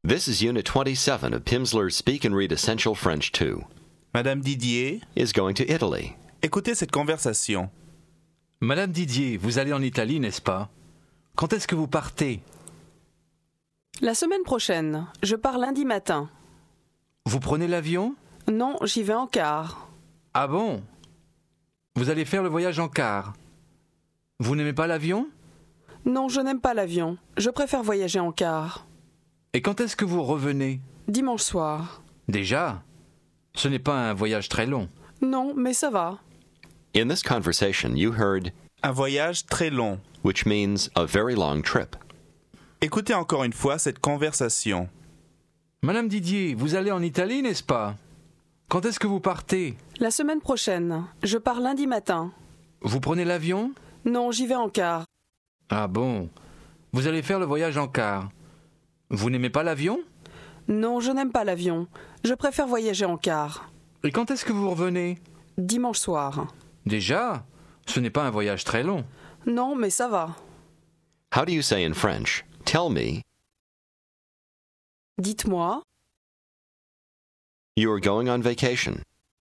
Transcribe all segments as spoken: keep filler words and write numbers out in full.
This is Unit twenty-seven of Pimsleur's Speak and Read Essential French two. Madame Didier, Is going to Italy. écoutez cette conversation. Madame Didier, vous allez en Italie, n'est-ce pas? Quand est-ce que vous partez? La semaine prochaine. Je pars lundi matin. Vous prenez l'avion? Non, j'y vais en car. Ah bon? Vous allez faire le voyage en car. Vous n'aimez pas l'avion? Non, je n'aime pas l'avion. Je préfère voyager en car. Et quand est-ce que vous revenez? Dimanche soir. Déjà? Ce n'est pas un voyage très long. Non, mais ça va. In this conversation, you heard, Un voyage très long. which means a very long trip. Écoutez encore une fois cette conversation. Madame Didier, vous allez en Italie, n'est-ce pas? Quand est-ce que vous partez? La semaine prochaine. Je pars lundi matin. Vous prenez l'avion? Non, j'y vais en car. Ah bon? Vous allez faire le voyage en car. Vous n'aimez pas l'avion? Non, je n'aime pas l'avion. Je préfère voyager en car. Et quand est-ce que vous revenez? Dimanche soir. Déjà? Ce n'est pas un voyage très long. Non, mais ça va. How do you say in French, tell me, Dites-moi, you are going on vacation?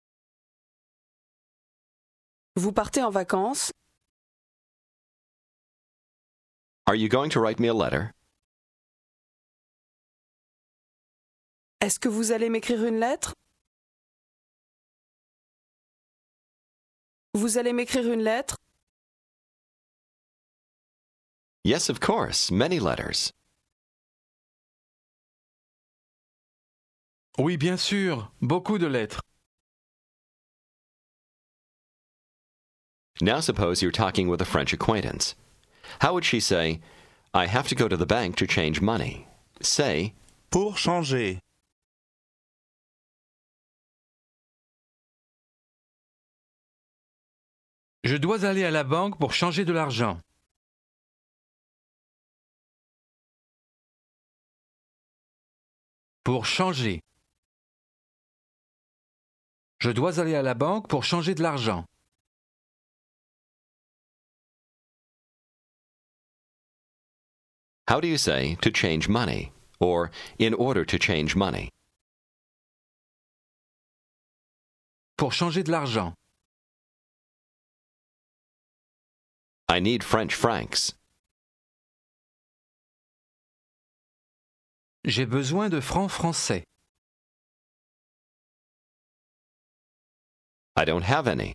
vous partez en vacances? Are you going to write me a letter? Est-ce que vous allez m'écrire une lettre? Vous allez m'écrire une lettre? Yes, of course, many letters. Oui, bien sûr. Beaucoup de lettres. Now suppose you're talking with a French acquaintance. How would she say, I have to go to the bank to change money? Say, Pour changer. Je dois aller à la banque pour changer de l'argent. Pour changer. Je dois aller à la banque pour changer de l'argent. how do you say to change money? Or in order to change money? Pour changer de l'argent. I need French francs. J'ai besoin de francs français. I don't have any.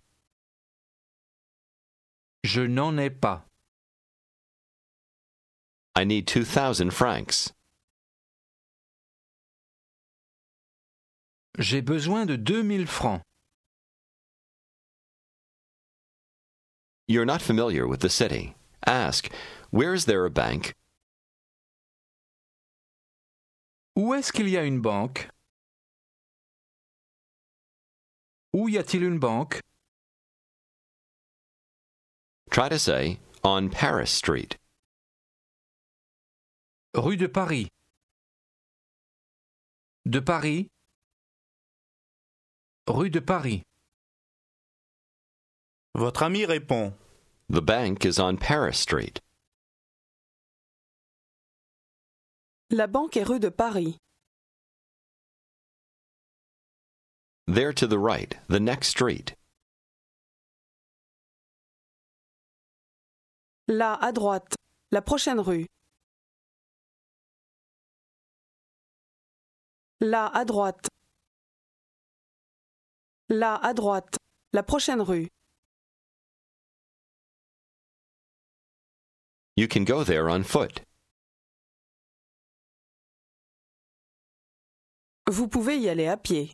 Je n'en ai pas. I need two thousand francs. J'ai besoin de deux mille francs. You're not familiar with the city. Ask, where is there a bank? Où est-ce qu'il y a une banque? Où y a-t-il une banque? Try to say, on Paris Street. Rue de Paris. De Paris. Rue de Paris. Votre ami répond. The bank is on Paris Street. La banque est rue de Paris. There to the right, the next street. Là, à droite. La prochaine rue. Là, à droite. Là, à droite. La prochaine rue. You can go there on foot. Vous pouvez y aller à pied.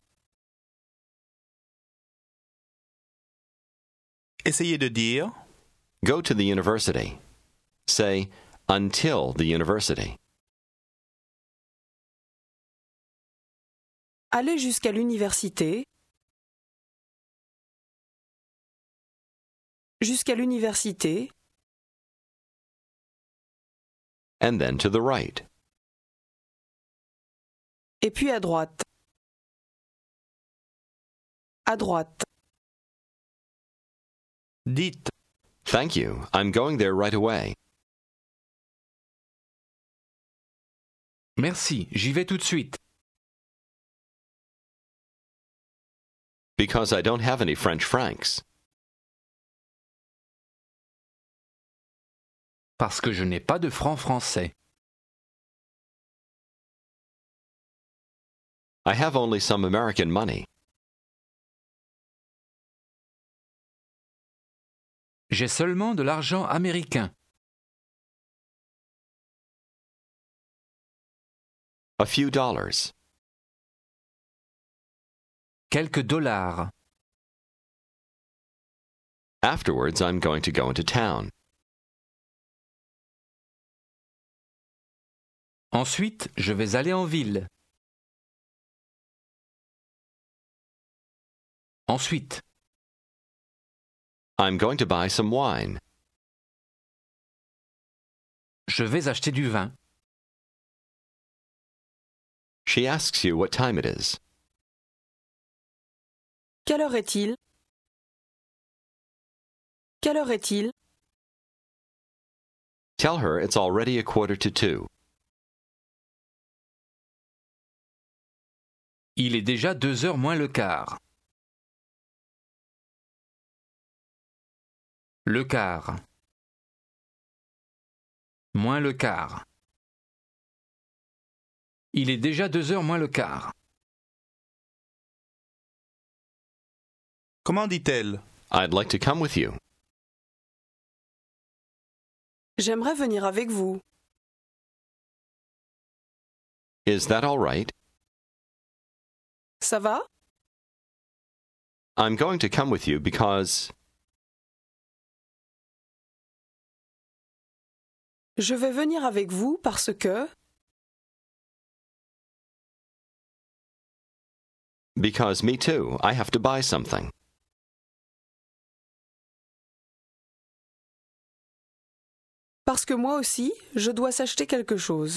Essayez de dire. Go to the university. Say, until the university. Aller jusqu'à l'université. Jusqu'à l'université. And then to the right. Et puis à droite. À droite. Dites. Thank you. I'm going there right away. Merci, j'y vais tout de suite. Because I don't have any French francs. Parce que je n'ai pas de francs français. I have only some American money. J'ai seulement de l'argent américain. A few dollars. Quelques dollars. Afterwards, I'm going to go into town. Ensuite, je vais aller en ville. Ensuite, I'm going to buy some wine. je vais acheter du vin. She asks you what time it is. Quelle heure est-il? Quelle heure est-il? Tell her it's already a quarter to two. Il est déjà deux heures moins le quart. Le quart. Moins le quart. Il est déjà deux heures moins le quart. Comment dit-elle? I'd like to come with you. J'aimerais venir avec vous. Is that all right? Ça va? I'm going to come with you because... Je vais venir avec vous parce que... Because me too, I have to buy something. Parce que moi aussi, je dois s'acheter quelque chose.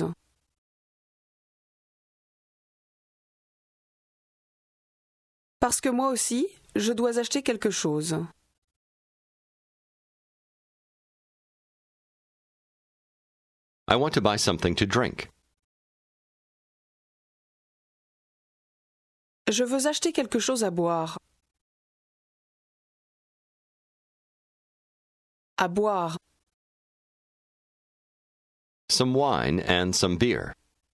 Parce que moi aussi, je dois acheter quelque chose. I want to buy something to drink. Je veux acheter quelque chose à boire. À boire. Some wine and some beer.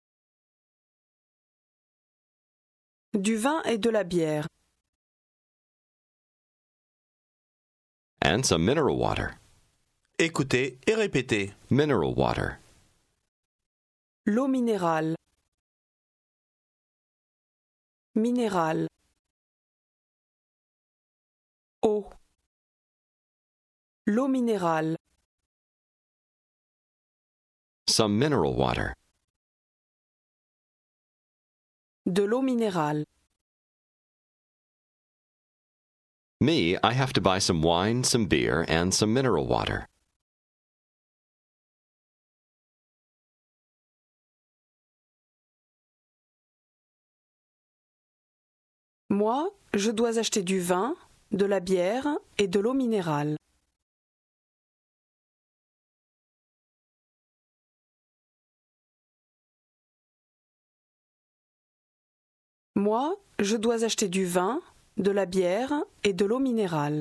Du vin et de la bière. And some mineral water. Écoutez et répétez. Mineral water. L'eau minérale. Minérale. Eau. L'eau minérale. Some mineral water. De l'eau minérale. Me, I have to buy some wine, some beer, and some mineral water. Moi, je dois acheter du vin, de la bière et de l'eau minérale. Moi, je dois acheter du vin, de la bière et de l'eau minérale.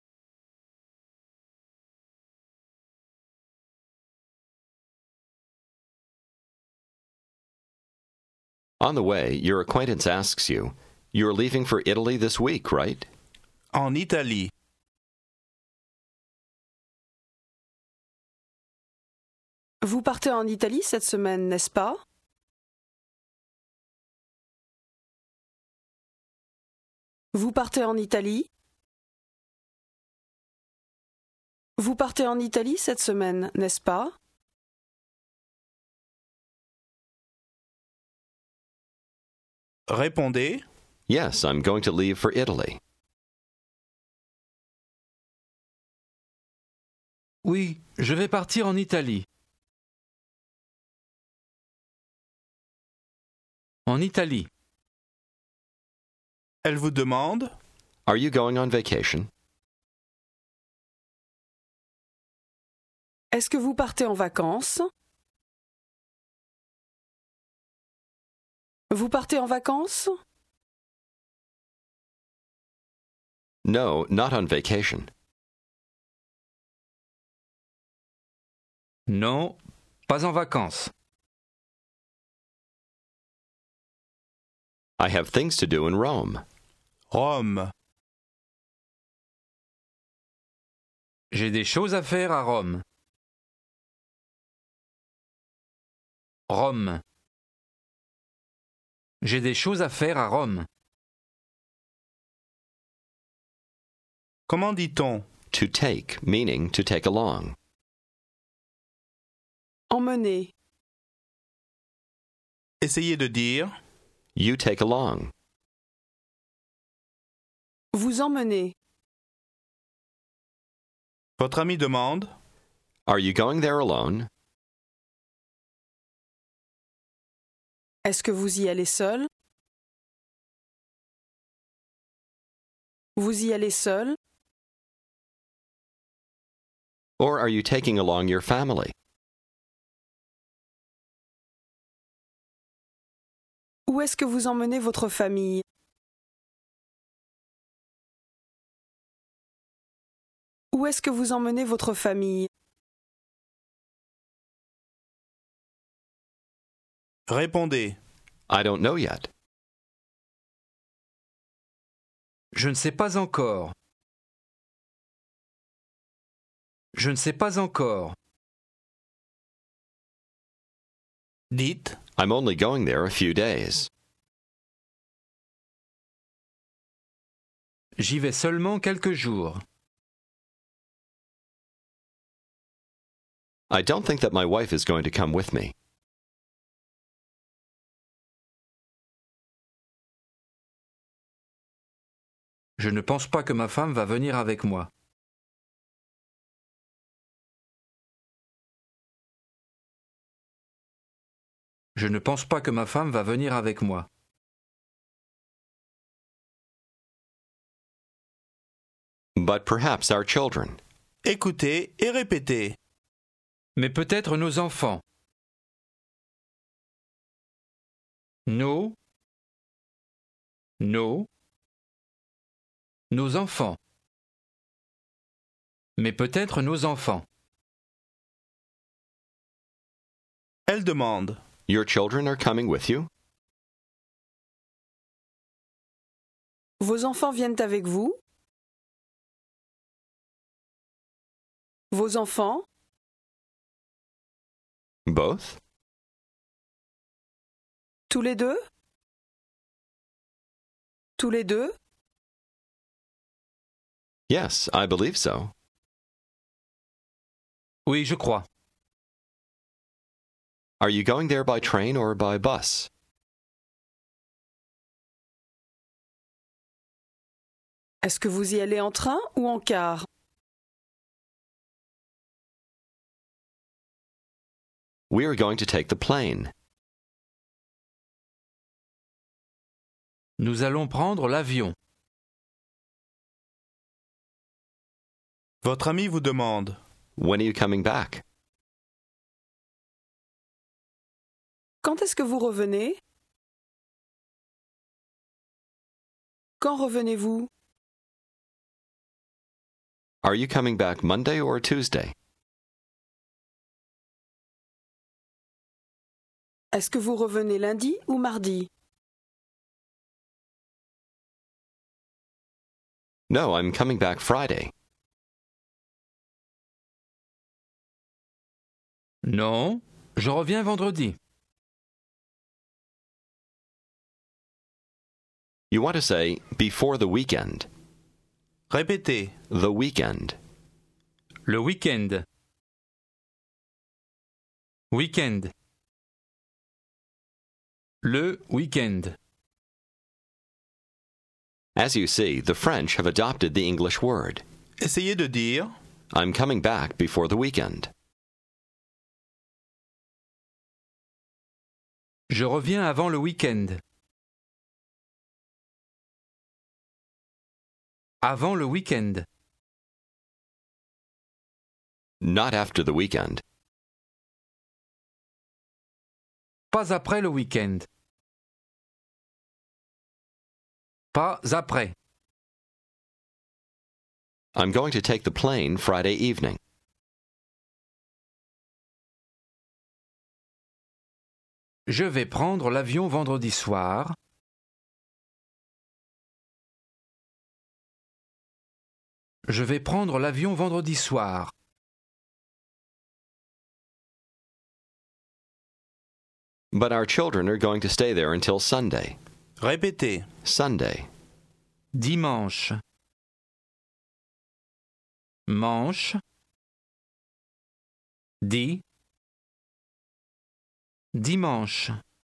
On the way, your acquaintance asks you, You're leaving for Italy this week, right? En Italie. Vous partez en Italie cette semaine, n'est-ce pas? Vous partez en Italie? Vous partez en Italie cette semaine, n'est-ce pas? Répondez. Yes, I'm going to leave for Italy. Oui, je vais partir en Italie. En Italie. Elle vous demande. Are you going on vacation? Est-ce que vous partez en vacances? Vous partez en vacances? No, not on vacation. Non, pas en vacances. I have things to do in Rome. Rome. J'ai des choses à faire à Rome. Rome. J'ai des choses à faire à Rome. Comment dit-on? To take, meaning to take along. Emmener. Essayez de dire You take along. Vous emmenez. Votre ami demande Are you going there alone? Est-ce que vous y allez seul? Vous y allez seul? Or are you taking along your family? Où est-ce que vous emmenez votre famille? Où est-ce que vous emmenez votre famille? Répondez. I don't know yet. Je ne sais pas encore. Je ne sais pas encore. Dites I'm only going there a few days. J'y vais seulement quelques jours. I don't think that my wife is going to come with me. Je ne pense pas que ma femme va venir avec moi. Je ne pense pas que ma femme va venir avec moi. But perhaps our children. écoutez et répétez. Mais peut-être nos enfants. Nos. Nos. Nos enfants. Mais peut-être nos enfants. Elle demande Your children are coming with you? Vos enfants viennent avec vous? Vos enfants? Both? Tous les deux? Tous les deux? Yes, I believe so. Oui, je crois. Are you going there by train or by bus? Est-ce que vous y allez en train ou en car? We are going to take the plane. Nous allons prendre l'avion. Votre ami vous demande When are you coming back? Quand est-ce que vous revenez? Quand revenez-vous? Are you coming back Monday or Tuesday? Est-ce que vous revenez lundi ou mardi? No, I'm coming back Friday. Non, je reviens vendredi. You want to say before the weekend. Répétez. The weekend. Le week-end. Week-end. Le week-end. As you see, the French have adopted the English word. Essayez de dire I'm coming back before the weekend. Je reviens avant le week-end. Avant le week-end. Not after the weekend. Pas après le week-end. Pas après. I'm going to take the plane Friday evening. Je vais prendre l'avion vendredi soir. Je vais prendre l'avion vendredi soir. But our children are going to stay there until Sunday. Répétez. Sunday. Dimanche. Manche. Di. Dimanche.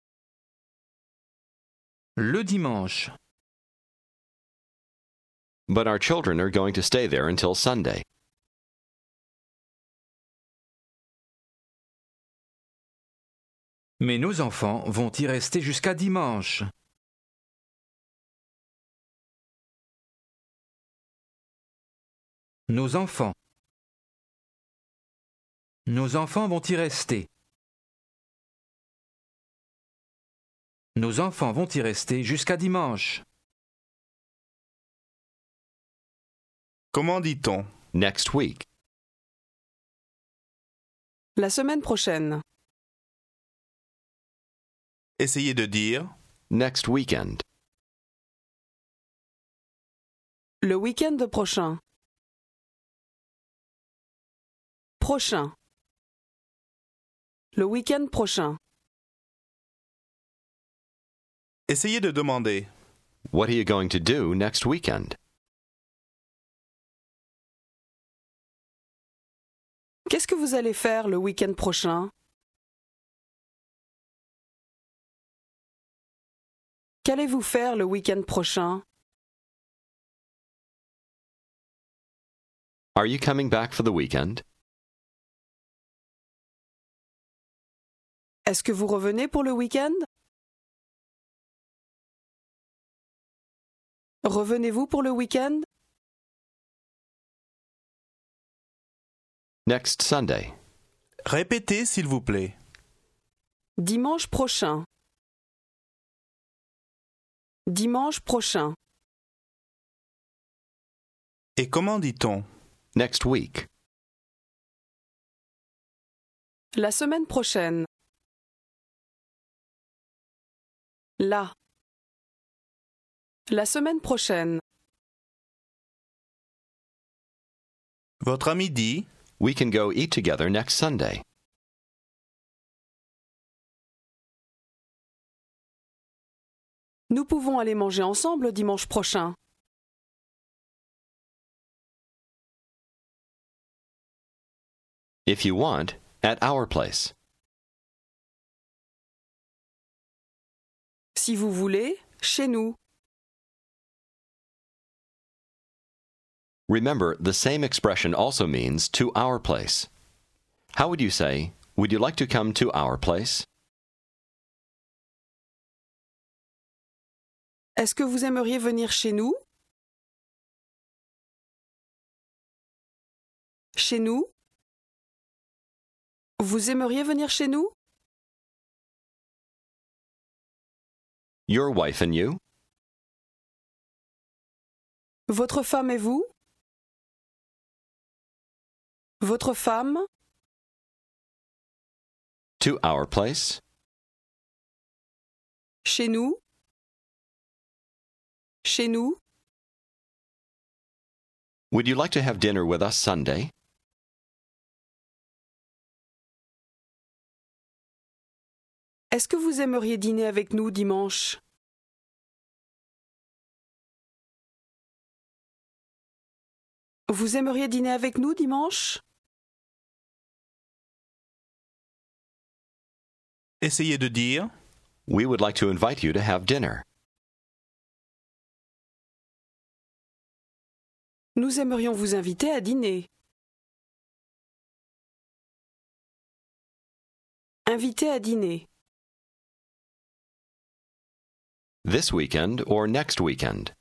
Le dimanche. But our children are going to stay there until Sunday. Mais nos enfants vont y rester jusqu'à dimanche. Nos enfants. Nos enfants vont y rester. Nos enfants vont y rester jusqu'à dimanche. Comment dit-on? Next week. La semaine prochaine. Essayez de dire. Next weekend. Le week-end prochain. Prochain. Le week-end prochain. Essayez de demander. What are you going to do next weekend? Qu'est-ce que vous allez faire le week-end prochain? Qu'allez-vous faire le week-end prochain? Are you coming back for the weekend? Est-ce que vous revenez pour le week-end? Revenez-vous pour le week-end? Next Sunday. Répétez, s'il vous plaît. Dimanche prochain. Dimanche prochain. Et comment dit-on? Next week. La semaine prochaine. Là. La semaine prochaine. Votre ami dit. We can go eat together next Sunday. Nous pouvons aller manger ensemble dimanche prochain. If you want, at our place. Si vous voulez, chez nous. Remember, the same expression also means to our place. How would you say, would you like to come to our place? Est-ce que vous aimeriez venir chez nous? Chez nous? Vous aimeriez venir chez nous? Your wife and you? Votre femme et vous? Votre femme? To our place? Chez nous? Chez nous? Would you like to have dinner with us Sunday? Est-ce que vous aimeriez dîner avec nous dimanche? Vous aimeriez dîner avec nous dimanche? Essayez de dire. We would like to invite you to have dinner. Nous aimerions vous inviter à dîner. Inviter à dîner. This weekend or next weekend?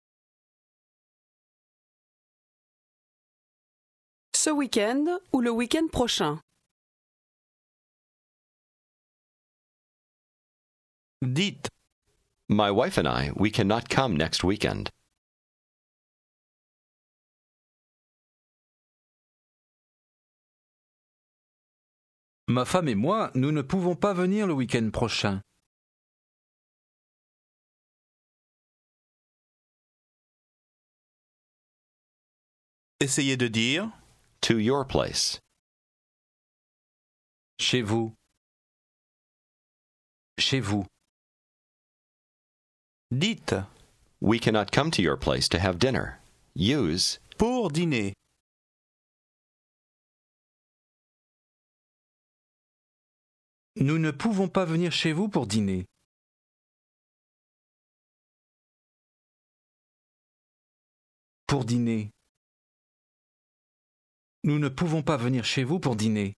Ce week-end ou le week-end prochain? Dites. My wife and I, we cannot come next weekend. Ma femme et moi, nous ne pouvons pas venir le week-end prochain. Essayez de dire To your place. Chez vous. Chez vous. dites We cannot come to your place to have dinner. Use pour dîner. Nous ne pouvons pas venir chez vous pour dîner. Pour dîner. Nous ne pouvons pas venir chez vous pour dîner.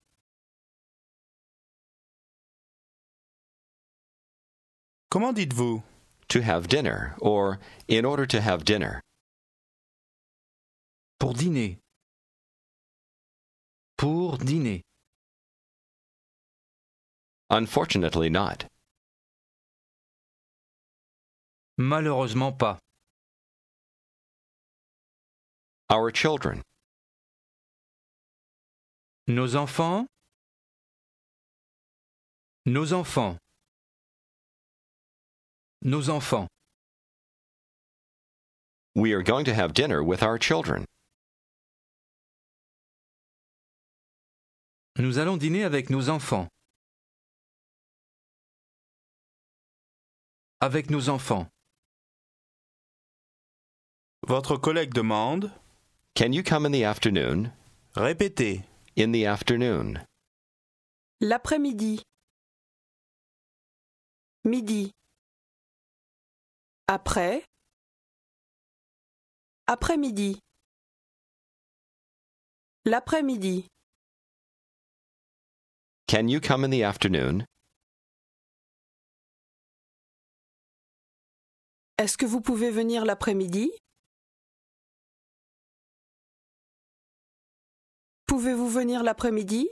Comment dites-vous to have dinner or in order to have dinner. Pour dîner. Pour dîner. Unfortunately not. Malheureusement pas. Our children. Nos enfants. Nos enfants. Nos enfants. We are going to have dinner with our children. Nous allons dîner avec nos enfants. Avec nos enfants. Votre collègue demande Can you come in the afternoon? Répétez. In the afternoon. L'après-midi. Midi. Après. Après-midi. L'après-midi. Can you come in the afternoon? Est-ce que vous pouvez venir l'après-midi? Pouvez-vous venir l'après-midi?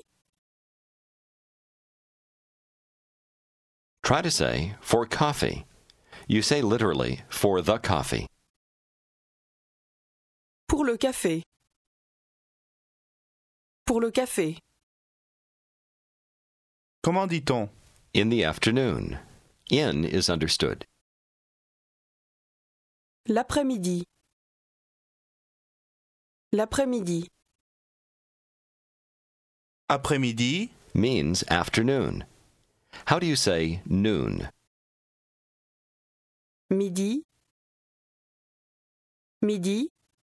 Try to say for coffee. You say literally for the coffee. Pour le café. Pour le café. Comment dit-on In the afternoon. In is understood. L'après-midi. L'après-midi. Après-midi, Means afternoon. How do you say noon? Midi. Midi.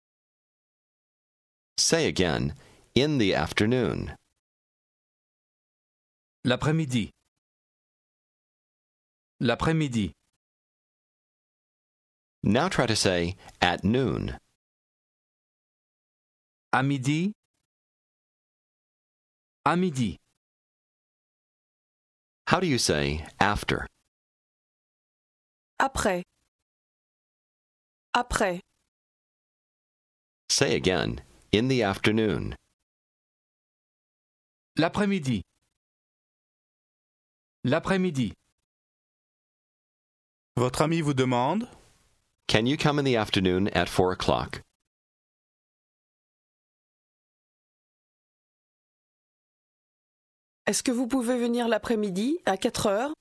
Say again, in the afternoon. L'après-midi. L'après-midi. Now try to say at noon. À midi. À midi. How do you say after? Après. Après. Say again, in the afternoon. L'après-midi. L'après-midi. votre ami vous demande Can you come in the afternoon at four o'clock? Est-ce que vous pouvez venir l'après-midi à quatre heures?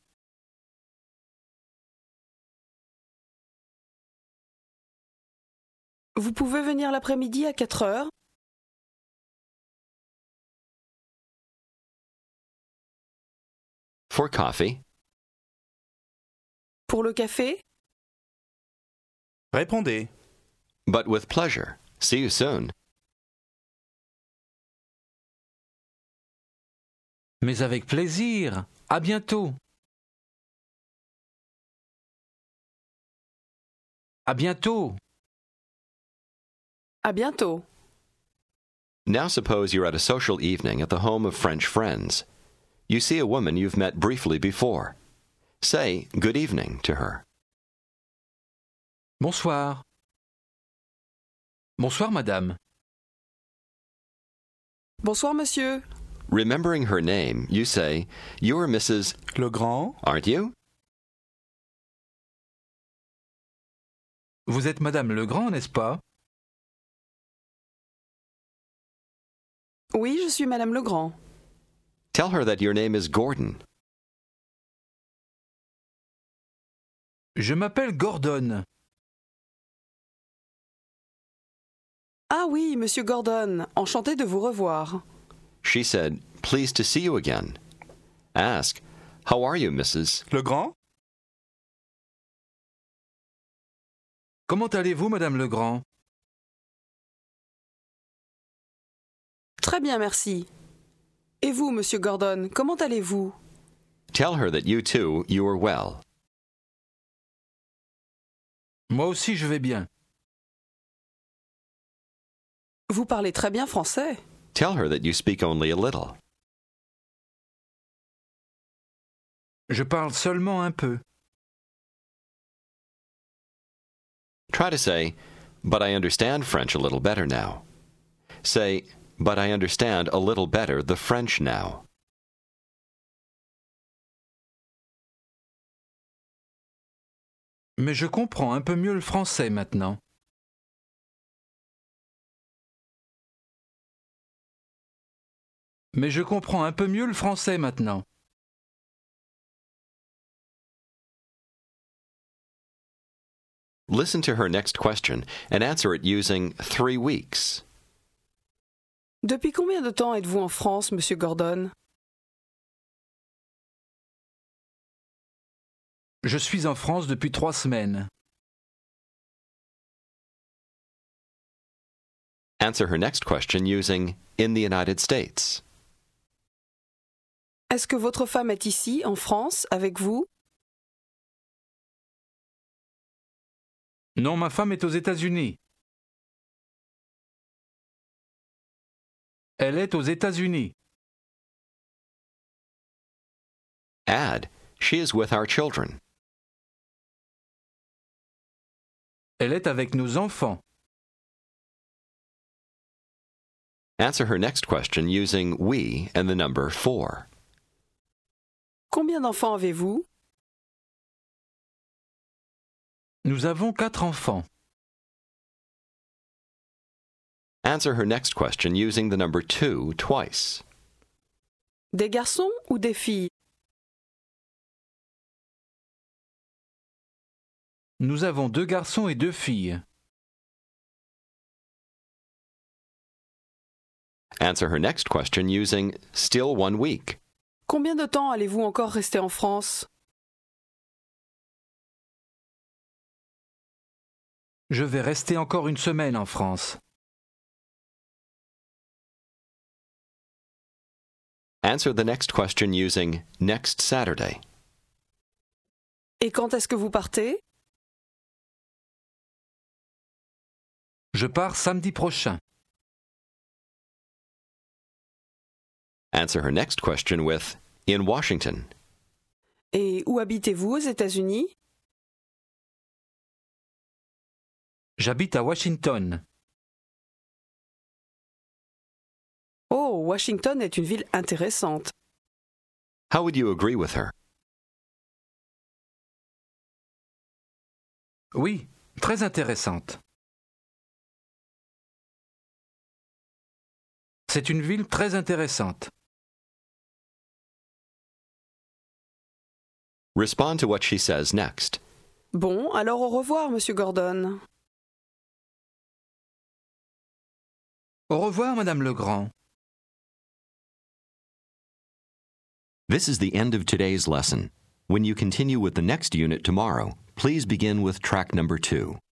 Vous pouvez venir l'après-midi à quatre heures? For coffee? Pour le café? Répondez. But with pleasure. See you soon. Mais avec plaisir. À bientôt. À bientôt. À bientôt. Now suppose you're at a social evening at the home of French friends. You see a woman you've met briefly before. Say good evening to her. Bonsoir. Bonsoir, madame. Bonsoir, monsieur. Remembering her name, you say, You're Missus Legrand, aren't you? Vous êtes Madame Legrand, n'est-ce pas? Oui, je suis Madame Legrand. Tell her that your name is Gordon. Je m'appelle Gordon. Ah oui, Monsieur Gordon, enchanté de vous revoir. She said, pleased to see you again. Ask, how are you, Missus Legrand? Comment allez-vous, Madame Legrand? Très bien, merci. Et vous, Monsieur Gordon, comment allez-vous? Tell her that you too, you are well. Moi aussi, je vais bien. Vous parlez très bien français. Tell her that you speak only a little. Je parle seulement un peu. Try to say, but I understand French a little better now. Say, but I understand a little better the French now. Mais je comprends un peu mieux le français maintenant. Mais je comprends un peu mieux le français maintenant. Listen to her next question and answer it using three weeks. Depuis combien de temps êtes-vous en France, Monsieur Gordon? Je suis en France depuis trois semaines. Answer her next question using in the United States. Est-ce que votre femme est ici, en France, avec vous? Non, ma femme est aux États-Unis. Elle est aux États-Unis. Add, she is with our children. Elle est avec nos enfants. Answer her next question using we and the number four. Combien d'enfants avez-vous? Nous avons quatre enfants. Answer her next question using the number two twice. Des garçons ou des filles? Nous avons deux garçons et deux filles. Answer her next question using still one week. Combien de temps allez-vous encore rester en France? Je vais rester encore une semaine en France. Answer the next question using next Saturday. Et quand est-ce que vous partez? Je pars samedi prochain. Answer her next question with in Washington. Et où habitez-vous aux États-Unis? J'habite à Washington. Oh, Washington est une ville intéressante. How would you agree with her? Oui, très intéressante. C'est une ville très intéressante. Respond to what she says next. Bon, alors au revoir, Monsieur Gordon. Au revoir, Madame Legrand. This is the end of today's lesson. When you continue with the next unit tomorrow, please begin with track number two.